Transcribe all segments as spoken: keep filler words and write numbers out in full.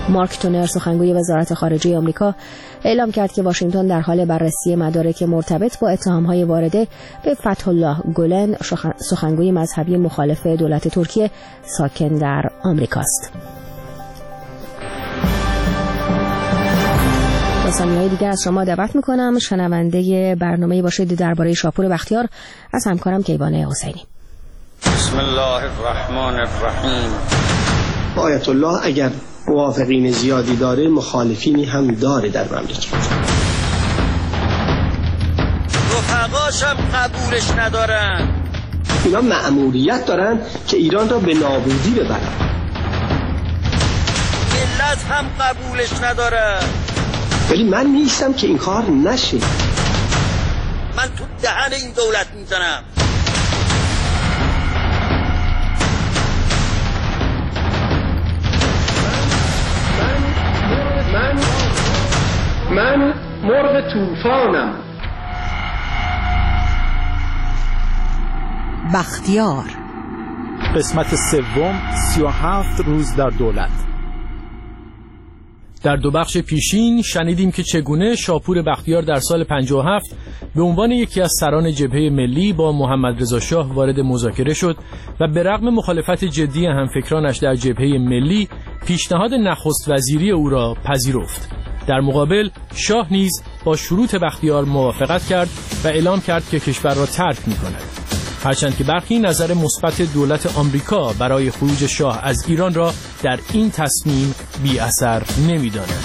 مارک تونر سخنگوی وزارت خارجه آمریکا اعلام کرد که واشنگتن در حال بررسی مدارک مرتبط با اتهام‌های وارده به فتح الله گولن، سخنگوی مذهبی مخالف دولت ترکیه ساکن در آمریکاست. ثانیه‌های دیگر از شما دعوت می‌کنم شنونده برنامه‌ای باشید درباره شاپور بختیار از همکارم کیوان حسینی. بسم الله الرحمن الرحیم. آیت الله اگر موافقین زیادی داره، مخالفینی هم داره در مملکت. رفقاشم قبولش ندارن. اینا مأموریت دارن که ایران را به نابودی ببرن. ملت هم قبولش نداره. ولی من نیستم که این کار نشه. من تو دهن این دولت میزنم. من من من مرغ طوفانم. بختیار قسمت سوم، سی و هفت روز در دولت. در دو بخش پیشین شنیدیم که چگونه شاپور بختیار در سال پنجاه و هفت به عنوان یکی از سران جبهه ملی با محمد رضا شاه وارد مذاکره شد و به رغم مخالفت جدی همفکرانش در جبهه ملی پیشنهاد نخست وزیری او را پذیرفت. در مقابل شاه نیز با شروط بختیار موافقت کرد و اعلام کرد که کشور را ترک می‌کند. هرچند که برخی نظر مثبت دولت آمریکا برای خروج شاه از ایران را در این تصمیم بی اثر نمی‌دانند.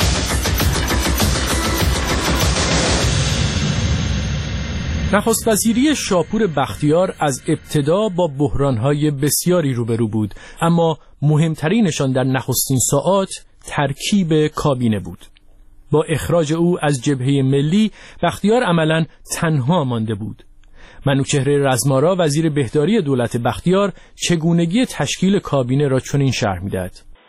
نخست وزیری شاپور بختیار از ابتدا با بحران‌های بسیاری روبرو بود، اما مهمترینشان در نخستین ساعات ترکیب کابینه بود. با اخراج او از جبهه ملی بختیار عملاً تنها مانده بود. منوچهر رزمارا وزیر بهداری دولت بختیار چگونگی تشکیل کابینه را چنین شرح می‌دهد.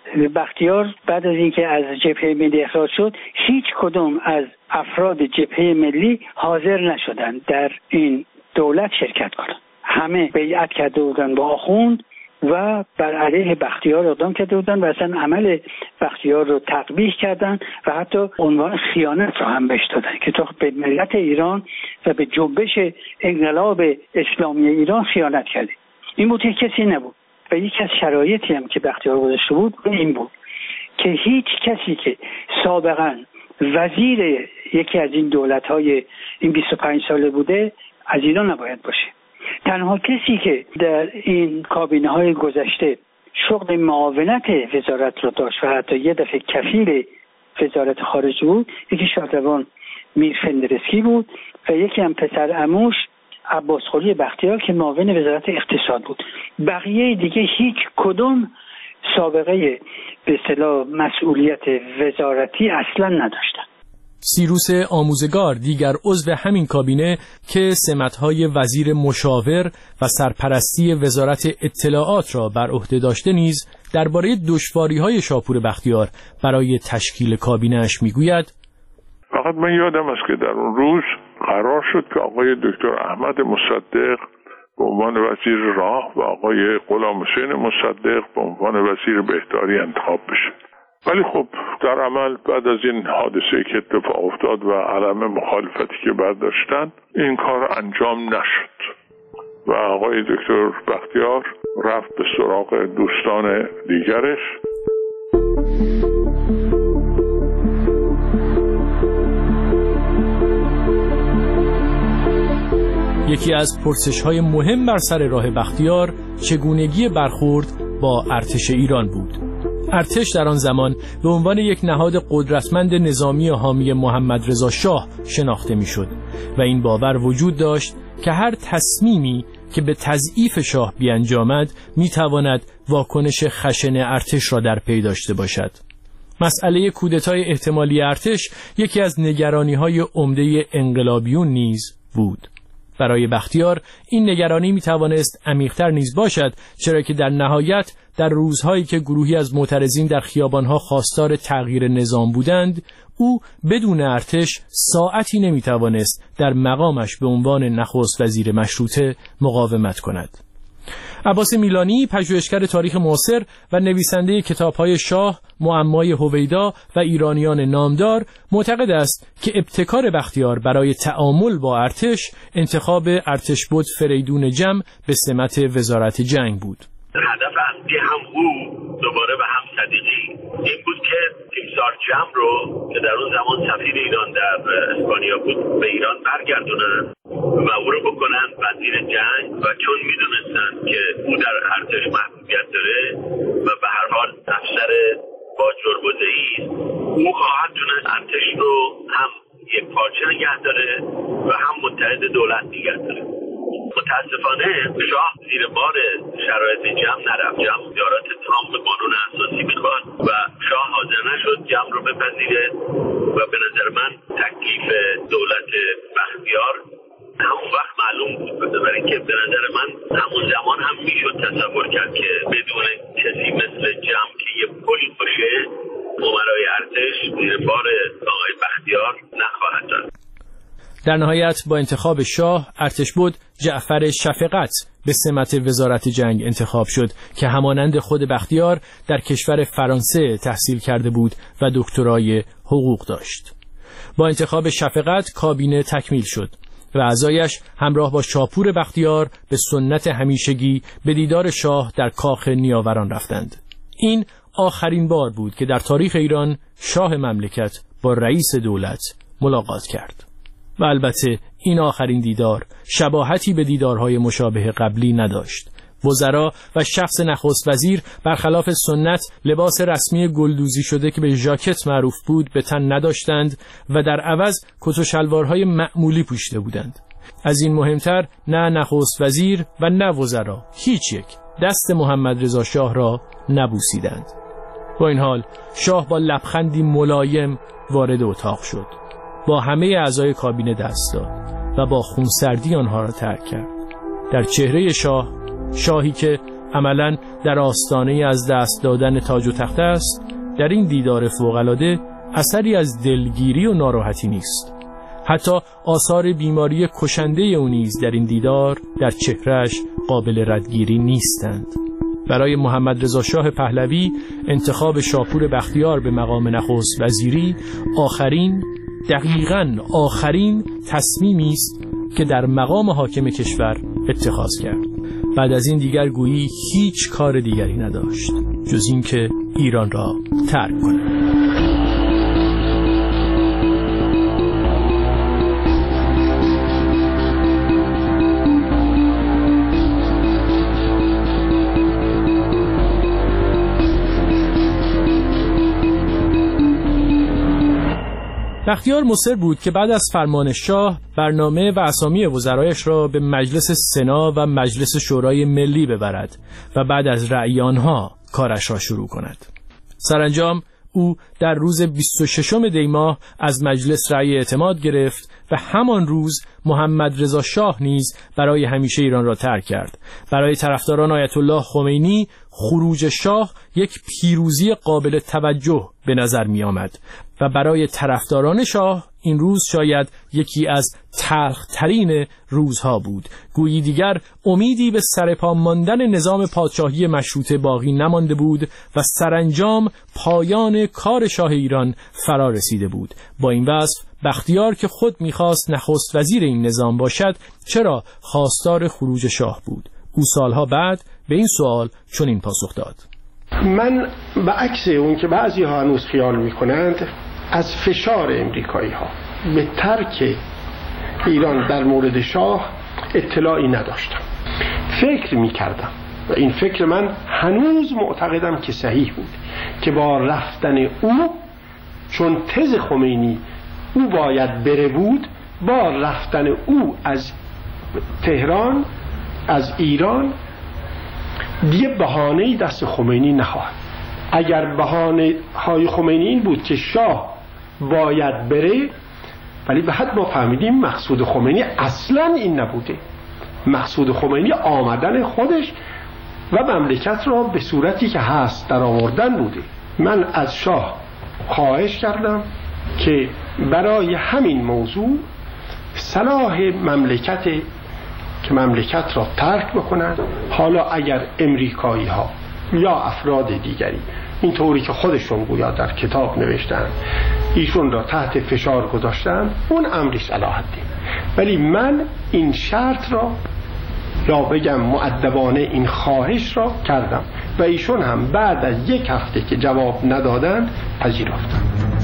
بختیار بعد از اینکه از جبهه ملی اخراج شد، هیچ کدام از افراد جبهه ملی حاضر نشدند در این دولت شرکت کنند. همه بیعت کرده بودند با آخوند و بر علیه بختیار اقدام کرده بودند و اصلا عمل بختیار رو تقبیح کردند و حتی عنوان خیانت را هم بهش دادن که تو به ملت ایران و به جنبش انقلاب اسلامی ایران خیانت کردی. این بود که کسی نبود و یکی از شرایطی هم که بختیار گذاشته بود این بود که هیچ کسی که سابقا وزیر یکی از این دولت‌های این بیست و پنج ساله بوده از ایران نباید باشه. تنها کسی که در این کابینه‌های گذشته شغل معاونت وزارت رو داشت و حتی یه دفعه کفیل وزارت خارجه بود، یکی شادروان میر فندرسکی بود و یکی هم پسر عموش عباس خلی بختیار که معاون وزارت اقتصاد بود. بقیه دیگه هیچ کدوم سابقه به اصطلاح مسئولیت وزارتی اصلا نداشتن. سیروس آموزگار دیگر عضو همین کابینه که سمت‌های وزیر مشاور و سرپرستی وزارت اطلاعات را بر عهده داشته نیز درباره دشواری‌های شاپور بختیار برای تشکیل کابینه‌اش میگوید: فقط من یادم است که در اون روز قرار شد که آقای دکتر احمد مصدق به عنوان وزیر راه و آقای غلام حسین مصدق به عنوان وزیر بهداری انتخاب بشه. ولی خب در عمل بعد از این حادثه که اتفاق افتاد و علم مخالفتی که برداشتن این کار انجام نشد و آقای دکتر بختیار رفت به سراغ دوستان دیگرش. یکی از پرسش‌های مهم بر سر راه بختیار چگونگی برخورد با ارتش ایران بود. ارتش در آن زمان به عنوان یک نهاد قدرتمند نظامی حامی محمد رضا شاه شناخته میشد و این باور وجود داشت که هر تصمیمی که به تضعیف شاه بیانجامد میتواند واکنش خشن ارتش را در پی داشته باشد. مسئله کودتای احتمالی ارتش یکی از نگرانی‌های عمده انقلابیون نیز بود. برای بختیار این نگرانی میتوانست عمیق‌تر نیز باشد، چرا که در نهایت در روزهایی که گروهی از معترضین در خیابانها خواستار تغییر نظام بودند، او بدون ارتش ساعتی نمیتوانست در مقامش به عنوان نخست وزیر مشروطه مقاومت کند. عباس میلانی، پژوهشگر تاریخ معاصر و نویسنده کتاب‌های شاه، معمای هویدا و ایرانیان نامدار، معتقد است که ابتکار بختیار برای تعامل با ارتش انتخاب ارتشبد فریدون جم به سمت وزارت جنگ بود. هدف اصلی هم او دوباره به هم صدیقی این بود که تیمسار جم رو که در اون زمان سفیر ایران در اسپانیا بود به ایران برگردونن و او رو بکنن وزیر جنگ و چون میدونستن که او در ارتش محبوبیت داره و به هر حال افسر با جربزه‌ای او خواهد تونست ارتش رو هم یک پارچه نگه داره و هم متحد دولت نگه داره. متاسفانه شاه زیر بار شرایط جمع نرفت. جمع اختیارات تام به قانون اساسی میخواد و شاه حاضر نشد جمع رو بپذیره و به نظر من تکلیف دولت بختیار همون وقت معلوم بود. برای اینکه به نظر من همون زمان هم میشد تصور کرد که بدون کسی مثل جمع که یه پل باشه امرای ارتش زیر بار آقای بختیار نخواهد داد. در نهایت با انتخاب شاه، ارتشبد جعفر شفقت به سمت وزارت جنگ انتخاب شد که همانند خود بختیار در کشور فرانسه تحصیل کرده بود و دکترای حقوق داشت. با انتخاب شفقت کابینه تکمیل شد و اعضایش همراه با شاپور بختیار به سنت همیشگی به دیدار شاه در کاخ نیاوران رفتند. این آخرین بار بود که در تاریخ ایران شاه مملکت با رئیس دولت ملاقات کرد. و البته این آخرین دیدار شباهتی به دیدارهای مشابه قبلی نداشت. وزرا و شخص نخست وزیر برخلاف سنت لباس رسمی گلدوزی شده که به ژاکت معروف بود به تن نداشتند و در عوض کت و شلوارهای معمولی پوشیده بودند. از این مهمتر نه نخست وزیر و نه وزرا هیچ یک دست محمد رضا شاه را نبوسیدند. با این حال شاه با لبخندی ملایم وارد اتاق شد، با همه اعضای کابینه دست داد و با خونسردی آنها را ترک کرد. در چهره شاه، شاهی که عملاً در آستانه از دست دادن تاج و تخت است، در این دیدار فوق‌العاده اثری از دلگیری و ناراحتی نیست. حتی آثار بیماری کشنده او نیز در این دیدار در چهرهش قابل ردگیری نیستند. برای محمد رضا شاه پهلوی انتخاب شاپور بختیار به مقام نخست وزیری آخرین دقیقاً آخرین تصمیمی است که در مقام حاکم کشور اتخاذ کرد. بعد از این دیگر گویی هیچ کار دیگری نداشت جز اینکه ایران را ترک کند. بختیار مصر بود که بعد از فرمان شاه برنامه و اسامی وزرایش را به مجلس سنا و مجلس شورای ملی ببرد و بعد از رأی آنها کارش را شروع کند. سرانجام او در روز بیست و ششم دی ماه از مجلس رأی اعتماد گرفت و همان روز محمد رضا شاه نیز برای همیشه ایران را ترک کرد. برای طرفداران آیت الله خمینی خروج شاه یک پیروزی قابل توجه به نظر می آمد و برای طرفداران شاه این روز شاید یکی از تلخ‌ترین روزها بود. گویی دیگر امیدی به سرپا ماندن نظام پادشاهی مشروطه باقی نمانده بود و سرانجام پایان کار شاه ایران فرا رسیده بود. با این وصف بختیار که خود می‌خواست نخست وزیر این نظام باشد چرا خواستار خروج شاه بود؟ او سالها بعد به این سوال چنین پاسخ داد: من به عکس اون که بعضی ها هنوز خیال میکنند از فشار امریکایی ها به ترک ایران در مورد شاه اطلاعی نداشتم. فکر میکردم و این فکر من هنوز معتقدم که صحیح بود که با رفتن او، چون تز خمینی او باید بره بود، با رفتن او از تهران، از ایران، دیگه بهانه‌ای دست خمینی نخواهد. اگر بهانه های خمینی این بود که شاه باید بره، ولی به حد ما فهمیدیم مقصود خمینی اصلا این نبوده. مقصود خمینی آمدن خودش و مملکت را به صورتی که هست در آوردن بوده. من از شاه خواهش کردم که برای همین موضوع صلاح مملکت که مملکت را ترک بکنن. حالا اگر امریکایی ها یا افراد دیگری اینطوری که خودشون گویا در کتاب نوشتن ایشون را تحت فشار گذاشتن، اون امرش علی حدی، ولی من این شرط را یا بگم مؤدبانه این خواهش را کردم و ایشون هم بعد از یک هفته که جواب ندادن پذیرفتن.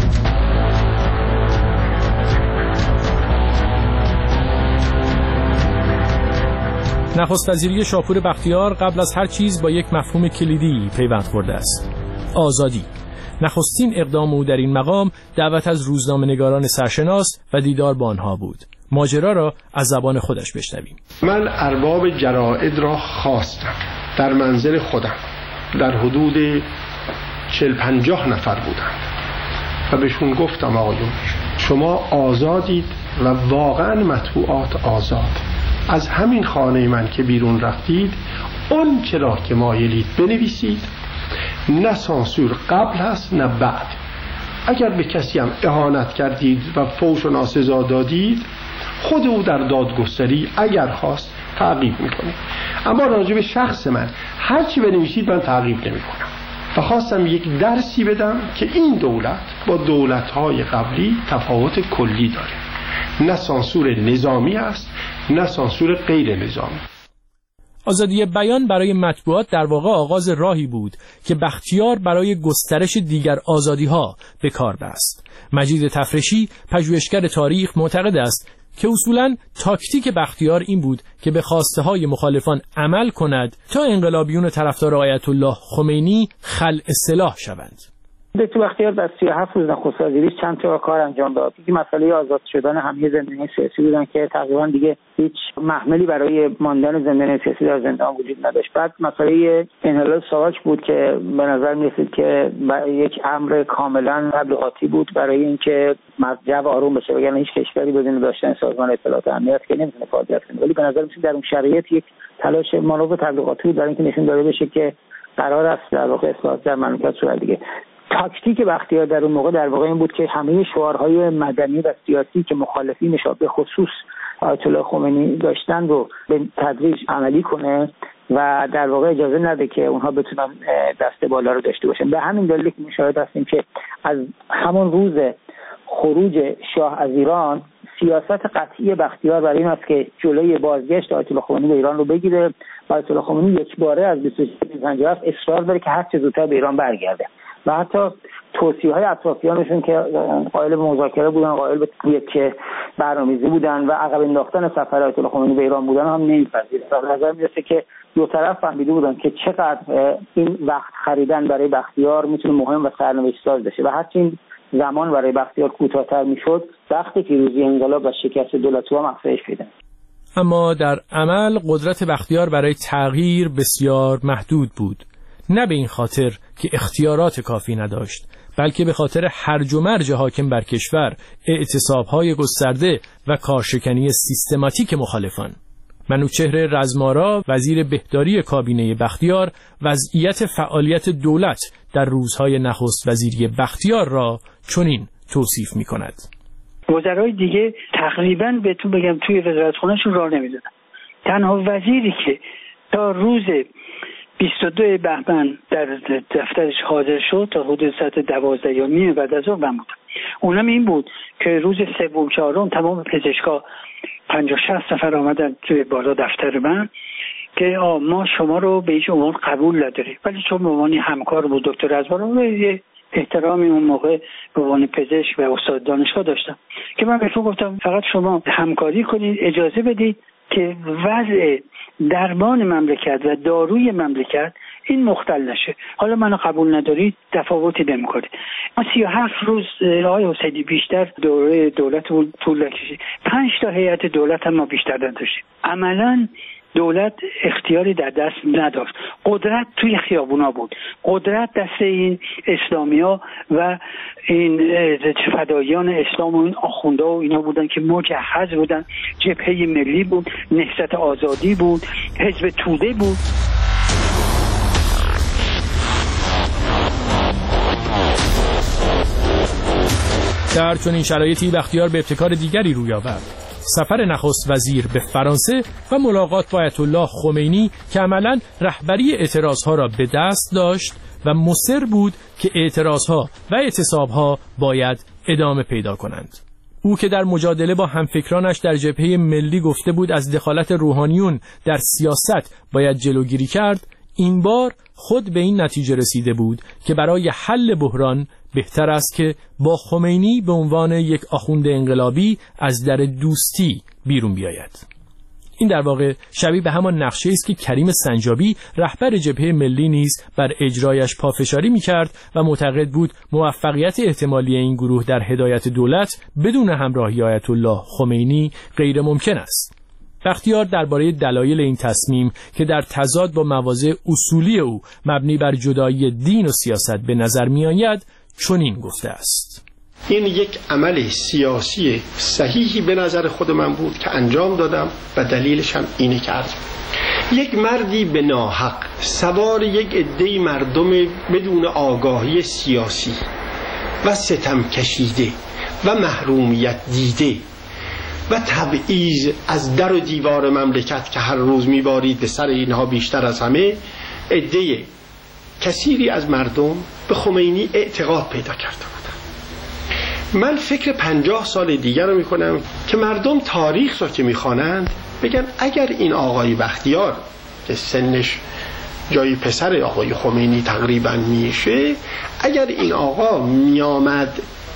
نخست وزیری شاپور بختیار قبل از هر چیز با یک مفهوم کلیدی پیوند خورده است: آزادی. نخستین اقدام او در این مقام دعوت از روزنامه‌نگاران سرشناس و دیدار با آنها بود. ماجرا را از زبان خودش بشنویم. من ارباب جراید را خواستم در منزل خودم، در حدود چهل پنجاه نفر بودند و بهشون گفتم آقایون شما آزادید و واقعا مطبوعات آزاد. از همین خانه من که بیرون رفتید اون چرا که مایلید بنویسید، نه سانسور قبل هست نه بعد. اگر به کسی هم اهانت کردید و فوش و ناسزا دادید، خود او در دادگستری اگر خواست تعقیب میکنه، اما راجع به شخص من هر چی بنویسید من تعقیب نمیکنم. و خواستم یک درسی بدم که این دولت با دولت‌های قبلی تفاوت کلی داره، نه سانسور نظامی است نه سانسور غیر نظامی. آزادی بیان برای مطبوعات در واقع آغاز راهی بود که بختیار برای گسترش دیگر آزادی‌ها به کار بست. مجید تفرشی پژوهشگر تاریخ معتقد است که اصولاً تاکتیک بختیار این بود که به خواسته های مخالفان عمل کند تا انقلابیون طرفدار آیت الله خمینی خلع سلاح شوند. دکتر بختیار در سی و هفت روز نخست وزیریش چند تا کار انجام داد. یکی مسئله آزاد شدن همه زندانیان سیاسی بودن که تقریبا دیگه هیچ محملی برای ماندن زندانی سیاسی در زندان وجود نداشت. بعد مسئله انحلال ساواک بود که به نظر می‌رسید که یک امر کاملا تبلیغاتی بود برای اینکه جو آروم بشه، وگرنه هیچ کشوری بدون داشتن سازمان اطلاعات و امنیت که نمی‌تونه فعالیت کنه. ولی به نظر می‌رسید در اون شرایط یک تلاش مانور تبلیغاتی بود برای اینکه نشون داده بشه که قرار است در واقع اصلاحات در مملکت صورت بگیره. تاکتیک بختیار در اون موقع در واقع این بود که همه شعارهای مدنی و سیاسی که مخالفینش به خصوص آیت الله خمینی داشتن رو به تدریج عملی کنه و در واقع اجازه نده که اونها بتونن دست بالا رو داشته باشن. به همین دلیل که مشاهد هستیم که از همون روز خروج شاه از ایران سیاست قطعی بختیار برای این است که جلوی بازگشت آیت الله خمینی به ایران رو بگیره. آیت الله خمینی یک باره از بیست و شش پنجاه و هفت اصرار داره که هر چه زودتر به ایران برگرده و حتی توصیه‌های اطرافیانشون که قائل به مذاکره بودن، قائل به یک برنامه‌ریزی بودن و عقب انداختن سفر آیت الله خمینی به ایران بودن هم نمی‌پذیره. به نظر می‌رسه که دو طرف فهمیده بودن که چقدر این وقت خریدن برای بختیار میتونه مهم و سرنوشت‌ساز بشه و هرچند زمان برای بختیار کوتاه‌تر میشد، وقت پیروزی انقلاب و شکست دولت‌ها افزایش پیدا کرد. اما در عمل قدرت بختیار برای تغییر بسیار محدود بود. نه به این خاطر که اختیارات کافی نداشت، بلکه به خاطر هرج و مرج حاکم بر کشور، اعتصاب‌های گسترده و کارشکنی سیستماتیک مخالفان. منوچهر رزمارا، وزیر بهداری کابینه بختیار، وضعیت فعالیت دولت در روزهای نخست وزیری بختیار را چنین توصیف می‌کند. وزرای دیگه تقریباً بهتون بگم توی وزارتخونه‌شون راه نمی‌دادن. تنها وزیری که تا روز بیست و دو بهمن در دفترش حاضر شد تا حدود ساعت دوازده یا نیم بعد از ظهر من بودم. اونم این بود که روز سوم چهارم تمام پزشکا پنجاه شصت نفر آمدن توی بالا دفتر من که آ ما شما رو به هیچ عنوان قبول نداریم، ولی چون به عنوان همکار بود دکتر رزمارا یه احترامی اون موقع به عنوان پزشک و استاد دانشگاه داشتم که من بهشون گفتم فقط شما همکاری کنید، اجازه بدید که وضع درمان مملکت و داروی مملکت این مختل نشه. حالا منو قبول ندارید تفاوتی نمی‌کنه. ما سی و هفت روز آقای حسینی بیشتر دوره دولت طول نکشید. پنج تا هیئت دولت هم ما بیشتر نداشتیم. عملاً دولت اختیاری در دست نداشت. قدرت توی خیابونا بود. قدرت دست این اسلامیا و این فدایان اسلام و این آخونده و اینا بودن که مجهز بودن. جبهه ملی بود، نهضت آزادی بود، حزب توده بود. در چنین شرایطی بختیار به ابتکار دیگری روی آورد. سفر نخست وزیر به فرانسه و ملاقات با آیت الله خمینی که عملاً رهبری اعتراضها را به دست داشت و مصر بود که اعتراضها و اعتصابها باید ادامه پیدا کنند. او که در مجادله با همفکرانش در جبهه ملی گفته بود از دخالت روحانیون در سیاست باید جلوگیری کرد، این بار خود به این نتیجه رسیده بود که برای حل بحران بهتر است که با خمینی به عنوان یک آخوند انقلابی از در دوستی بیرون بیاید. این در واقع شبیه به همان نقشه است که کریم سنجابی رهبر جبهه ملی نیز بر اجرایش پافشاری می‌کرد و معتقد بود موفقیت احتمالی این گروه در هدایت دولت بدون همراهی آیت الله خمینی غیر ممکن است. بختیار درباره دلایل این تصمیم که در تضاد با مواضع اصولی او مبنی بر جدایی دین و سیاست به نظر می‌آید چنین گفته است: این یک عمل سیاسی صحیحی به نظر خود من بود که انجام دادم و دلیلش هم اینه کرد یک مردی به ناحق سوار یک عده مردم بدون آگاهی سیاسی و ستم کشیده و محرومیت دیده و تبعیض از در و دیوار مملکت که هر روز میبارید به سر اینها بیشتر از همه، عده کثیری از مردم به خمینی اعتقاد پیدا کرده بودند. من فکر پنجاه سال دیگر رو میکنم که مردم تاریخ رو که میخوانند بگن اگر این آقای بختیار که سنش جای پسر آقای خمینی تقریبا میشه، اگر این آقا میامد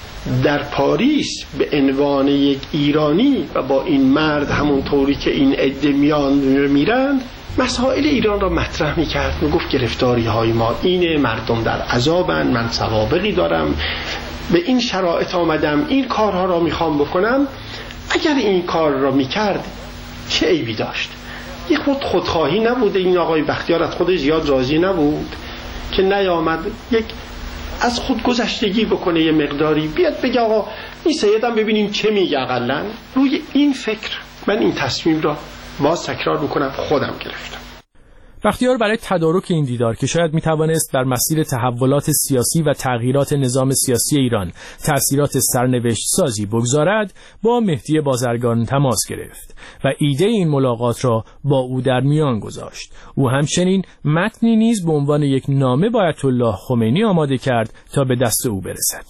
در پاریس به عنوان یک ایرانی و با این مرد همونطوری که این عده میان میرند مسائل ایران را مطرح میکرد، میگفت گرفتاری های ما اینه، مردم در عذابن، من سوابقی دارم، به این شرایط آمدم، این کارها را میخوام بکنم، اگر این کار را میکرد چه عیبی داشت؟ یک خود خودخواهی نبوده؟ این آقای بختیار از خودش زیاد راضی نبود که نیامد یک از خود گذشتگی بکنه، یه مقداری بیاد بگه آقا این سیدم ببینیم چه میگه. اقلن روی این فکر من این تصمیم را باز تکرار میکنم خودم گرفتم. بختیار برای تدارک این دیدار که شاید میتوانست بر مسیر تحولات سیاسی و تغییرات نظام سیاسی ایران تأثیرات سرنوشت سازی بگذارد، با مهدی بازرگان تماس گرفت و ایده این ملاقات را با او در میان گذاشت. او همچنین متنی نیز به عنوان یک نامه با آیت الله خمینی آماده کرد تا به دست او برسد.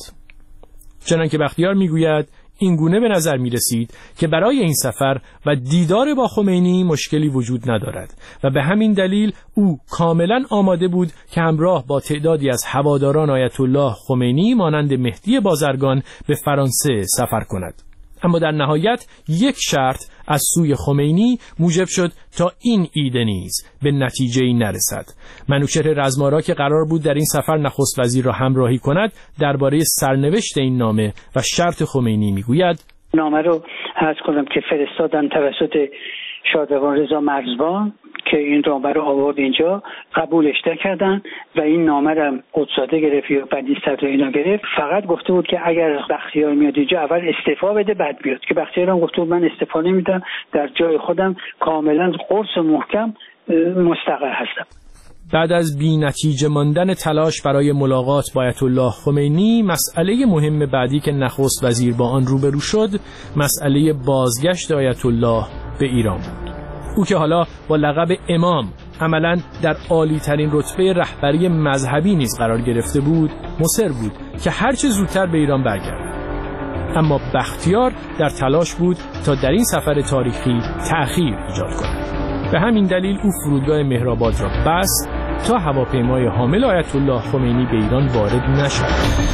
چنانکه بختیار میگوید این گونه به نظر می رسید که برای این سفر و دیدار با خمینی مشکلی وجود ندارد و به همین دلیل او کاملا آماده بود که همراه با تعدادی از هواداران آیت الله خمینی مانند مهدی بازرگان به فرانسه سفر کند. اما در نهایت یک شرط از سوی خمینی موجب شد تا این ایده نیز به نتیجه‌ای نرسد. منوچهر رزمارا که قرار بود در این سفر نخست وزیر را همراهی کند، درباره سرنوشت این نامه و شرط خمینی میگوید: نامه رو عرض کنم که فرستادن توسط شادروان رضا مرزبان که این نامه رو آورد اینجا، قبولش نکردن و این نامه رو قدساده گرفت یا بدی صدر اینا گرفت. فقط گفته بود که اگر بختیار میاد اینجا اول استعفا بده بعد بیاد، که بختیار هم گفته بود من استعفا نمیدم، در جای خودم کاملا قرص محکم مستقر هستم. بعد از بی نتیجه ماندن تلاش برای ملاقات با آیت الله خمینی، مسئله مهم بعدی که نخست وزیر با آن روبرو شد مسئله بازگشت آیت الله به ایران بود. او که حالا با لقب امام عملاً در عالی ترین رتبه رهبری مذهبی نیز قرار گرفته بود، مصر بود که هرچه زودتر به ایران برگردد. اما بختیار در تلاش بود تا در این سفر تاریخی تأخیر ایجاد کند. به همین دلیل او فرودگاه مهرآباد را بست تا هواپیمای حامل آیت الله خمینی به ایران وارد نشد.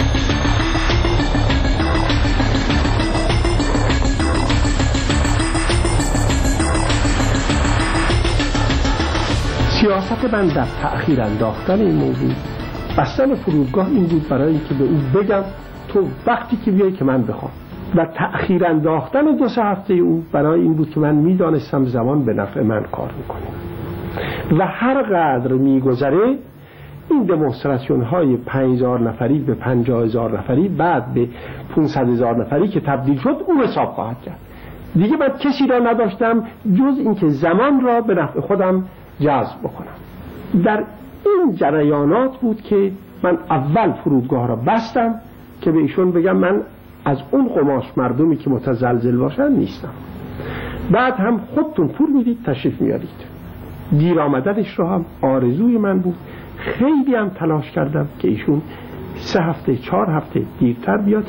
سیاست من در تأخیر انداختن این موضوع، بستن فرودگاه این بود برای اینکه به او بگم تو وقتی که بیای که من بخوام، و تأخیر انداختن دو سه هفته او برای این بود که من میدانستم زمان به نفع من کار میکنه و هر قدر میگذره این دمونستراسیون های پنج هزار نفری به پنجاه هزار نفری بعد به پانصد هزار نفری که تبدیل شد او حساب خواهد کرد. دیگه من کسی را نداشتم جز اینکه زمان را به نفع خودم جذب بکنم. در این جریانات بود که من اول فرودگاه را بستم که به ایشون بگم من از اون قماش مردمی که متزلزل باشن نیستم. بعد هم خودتون پول میدید تشریف میارید. دیر آمدنش رو هم آرزوی من بود. خیلی هم تلاش کردم که ایشون سه هفته چهار هفته دیرتر بیاد.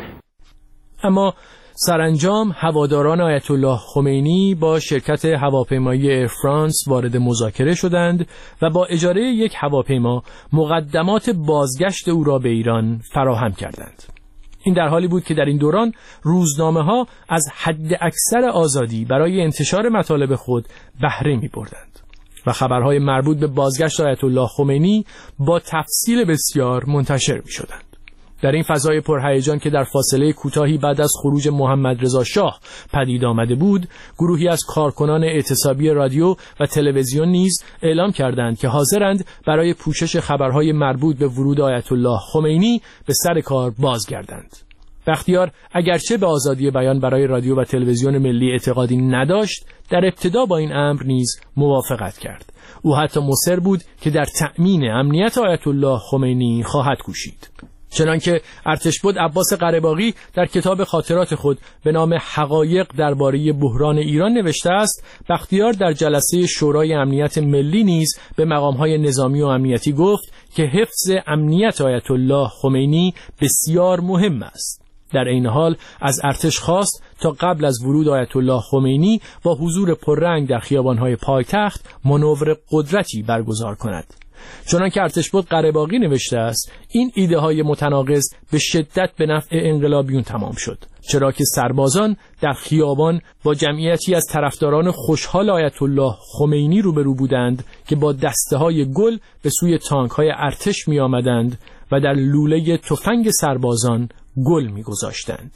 اما سرانجام هواداران آیت الله خمینی با شرکت هواپیمایی ایر فرانس وارد مذاکره شدند و با اجاره یک هواپیما مقدمات بازگشت او را به ایران فراهم کردند. این در حالی بود که در این دوران روزنامه‌ها از حد اکثر آزادی برای انتشار مطالب خود بهره می‌بردند و خبرهای مربوط به بازگشت آیت الله خمینی با تفصیل بسیار منتشر می‌شدند. در این فضای پرهیجان که در فاصله کوتاهی بعد از خروج محمد رضا شاه پدید آمده بود، گروهی از کارکنان اعتصابی رادیو و تلویزیون نیز اعلام کردند که حاضرند برای پوشش خبرهای مربوط به ورود آیت الله خمینی به سر کار بازگردند. بختیار اگرچه به آزادی بیان برای رادیو و تلویزیون ملی اعتقادی نداشت، در ابتدا با این امر نیز موافقت کرد. او حتی مصر بود که در تأمین امنیت آیت الله خمینی خواهد کوشید. چنانکه ارتشبد عباس قره‌باغی در کتاب خاطرات خود به نام حقایق درباره بحران ایران نوشته است، بختیار در جلسه شورای امنیت ملی نیز به مقام‌های نظامی و امنیتی گفت که حفظ امنیت آیت الله خمینی بسیار مهم است. در این حال از ارتش خواست تا قبل از ورود آیت الله خمینی با حضور پررنگ در خیابان‌های پایتخت مانور قدرتی برگزار کند. چنانکه ارتشبد قره‌باغی نوشته است، این ایده های متناقض به شدت به نفع انقلابیون تمام شد، چرا که سربازان در خیابان با جمعیتی از طرفداران خوشحال آیت الله خمینی روبرو بودند که با دسته های گل به سوی تانک های ارتش می آمدند و در لوله تفنگ سربازان گل می گذاشتند.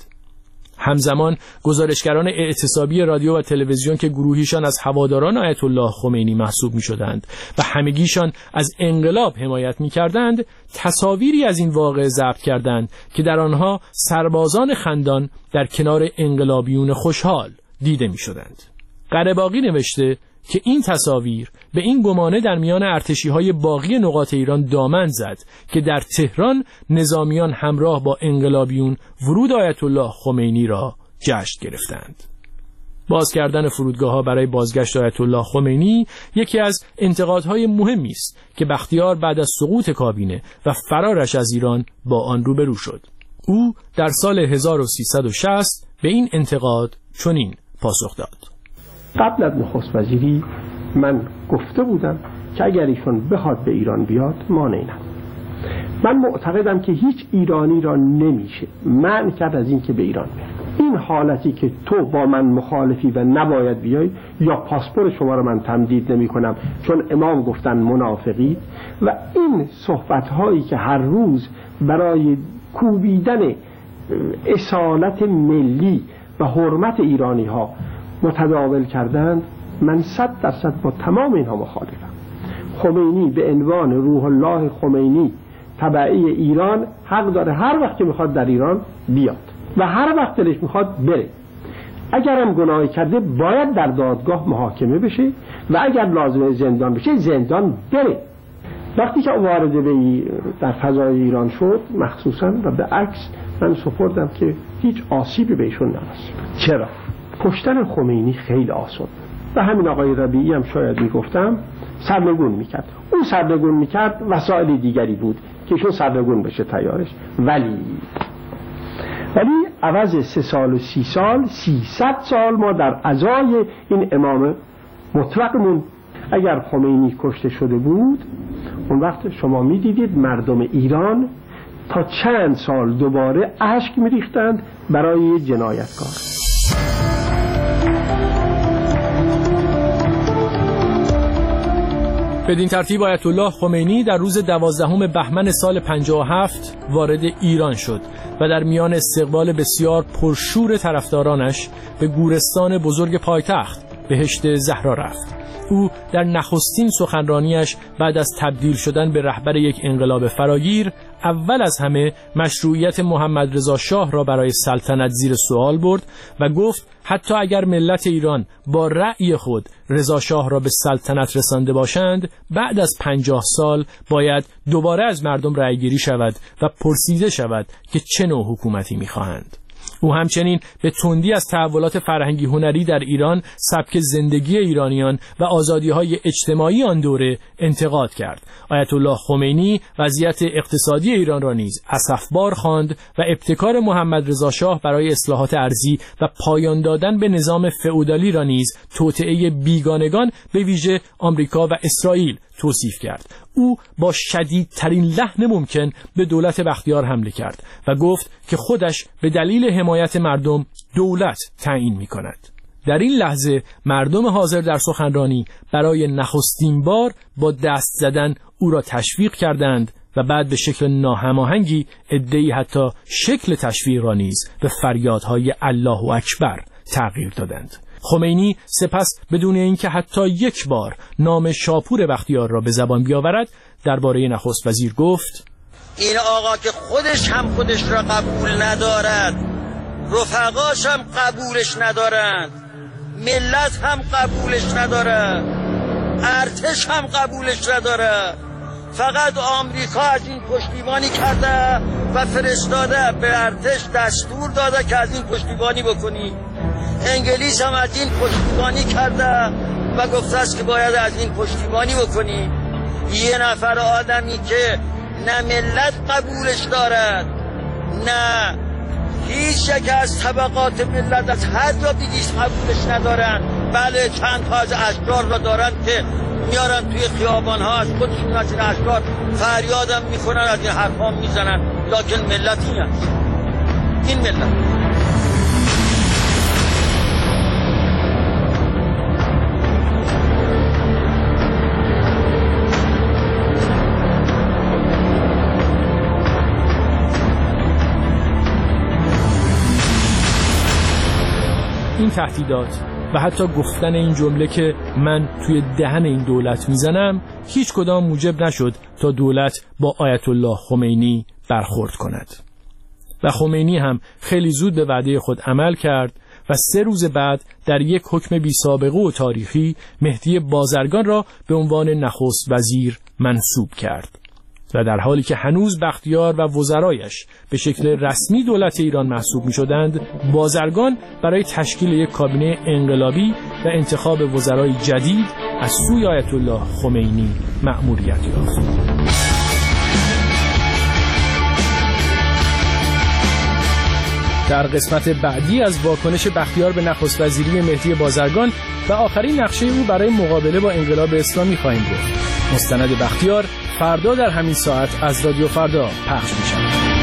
همزمان گزارشگران اعتصابی رادیو و تلویزیون که گروهیشان از هواداران آیت الله خمینی محسوب می شدند و همگیشان از انقلاب حمایت می کردند، تصاویری از این واقعه ضبط کردند که در آنها سربازان خندان در کنار انقلابیون خوشحال دیده می شدند. قره‌باغی نوشته که این تصاویر به این گمانه در میان ارتشی‌های باقی نقاط ایران دامن زد که در تهران نظامیان همراه با انقلابیون ورود آیت الله خمینی را جشن گرفتند. باز کردن فرودگاه‌ها برای بازگشت آیت الله خمینی یکی از انتقادهای مهمی است که بختیار بعد از سقوط کابینه و فرارش از ایران با آن روبرو شد. او در سال هزار و سیصد و شصت به این انتقاد چنین پاسخ داد: قبل از نخست وزیری من گفته بودم که اگر ایشون بخواد به ایران بیاد مانعی نداره. من معتقدم که هیچ ایرانی را نمیشه منع کرد از این که به ایران بیاد. این حالتی که تو با من مخالفی و نباید بیای یا پاسپورت شما را من تمدید نمی کنم چون امام گفتن منافقی، و این صحبت هایی که هر روز برای کوبیدن اصالت ملی و حرمت ایرانی ها متداول کردند، من صد درصد با تمام اینها مخالفم. خمینی به عنوان روح الله خمینی تبعی ایران حق داره هر وقت که میخواد در ایران بیاد و هر وقت دلش میخواد بره. اگرم گناهی کرده باید در دادگاه محاکمه بشه و اگر لازمه زندان بشه زندان بره. وقتی که وارد به در فضای ایران شد مخصوصا و به عکس من سپردم که هیچ آسیبی بهشون نرسید. چرا؟ کشتن خمینی خیلی آسان و همین آقای ربیعی هم شاید میگفتم سرنگون میکرد. اون سرنگون میکرد وسایل دیگری بود که ایشون سرنگون بشه تیارش، ولی ولی عوض سه سال و سی سال سیصد سال ما در عزای این امام مطلقمون. اگر خمینی کشته شده بود اون وقت شما میدیدید مردم ایران تا چند سال دوباره اشک میریختند برای جنایتکار. بدین ترتیب آیت الله خمینی در روز دوازدهم بهمن سال پنجاه و هفت وارد ایران شد و در میان استقبال بسیار پرشور طرفدارانش به گورستان بزرگ پایتخت بهشت زهرا رفت. او در نخستین سخنرانیش بعد از تبدیل شدن به رهبر یک انقلاب فراگیر اول از همه مشروعیت محمد رضا شاه را برای سلطنت زیر سوال برد و گفت حتی اگر ملت ایران با رأی خود رضا شاه را به سلطنت رسانده باشند، بعد از پنجاه سال باید دوباره از مردم رأی گیری شود و پرسیده شود که چه نوع حکومتی می‌خواهند. او همچنین به تندی از تحولات فرهنگی هنری در ایران، سبک زندگی ایرانیان و آزادی‌های اجتماعی آن دوره انتقاد کرد. آیت الله خمینی وضعیت اقتصادی ایران را نیز اسفبار خواند و ابتکار محمد رضا شاه برای اصلاحات ارضی و پایان دادن به نظام فئودالی را نیز توطئه بیگانگان به ویژه آمریکا و اسرائیل توصیف کرد. او با شدیدترین لحن ممکن به دولت بختیار حمله کرد و گفت که خودش به دلیل حمایت مردم دولت تعیین می کند. در این لحظه مردم حاضر در سخنرانی برای نخستین بار با دست زدن او را تشویق کردند و بعد به شکل ناهماهنگی عده‌ای حتی شکل تشویق را نیز به فریادهای الله اکبر تغییر دادند. خمینی سپس بدون اینکه حتی یک بار نام شاپور بختیار را به زبان بیاورد درباره نخست وزیر گفت: این آقا که خودش هم خودش را قبول ندارد، رفقاش هم قبولش ندارند، ملت هم قبولش ندارد، ارتش هم قبولش ندارد، فقط آمریکا از این پشتیبانی کرده و فرستاده به ارتش دستور داده که از این پشتیبانی بکنی. انگلیس هم از این پشتیبانی کرده و گفته است که باید از این پشتیبانی بکنی. یه نفر آدمی که نه ملت قبولش دارد، نه هیچ یک از طبقات ملت از هر جا دیگیش قبولش ندارن. بله چند تا از اشرار را دارن که میارن توی خیابان ها، از خودشون از این اشرار فریادم میکنن، از این حرفا میزنن، لکن ملت این هست. این ملت این تهدیدات و حتی گفتن این جمله که من توی دهن این دولت میزنم هیچ کدام موجب نشد تا دولت با آیت الله خمینی برخورد کند. و خمینی هم خیلی زود به وعده خود عمل کرد و سه روز بعد در یک حکم بی سابقه و تاریخی مهدی بازرگان را به عنوان نخست وزیر منصوب کرد. و در حالی که هنوز بختیار و وزرایش به شکل رسمی دولت ایران محسوب می شدند، بازرگان برای تشکیل یک کابینه انقلابی و انتخاب وزرای جدید از سوی آیت الله خمینی مأموریت یافت. در قسمت بعدی از واکنش بختیار به نخست وزیری مهدی بازرگان و آخرین نقشه او برای مقابله با انقلاب اسلامی خواهیم گفت. مستند بختیار فردا در همین ساعت از رادیو فردا پخش می شود.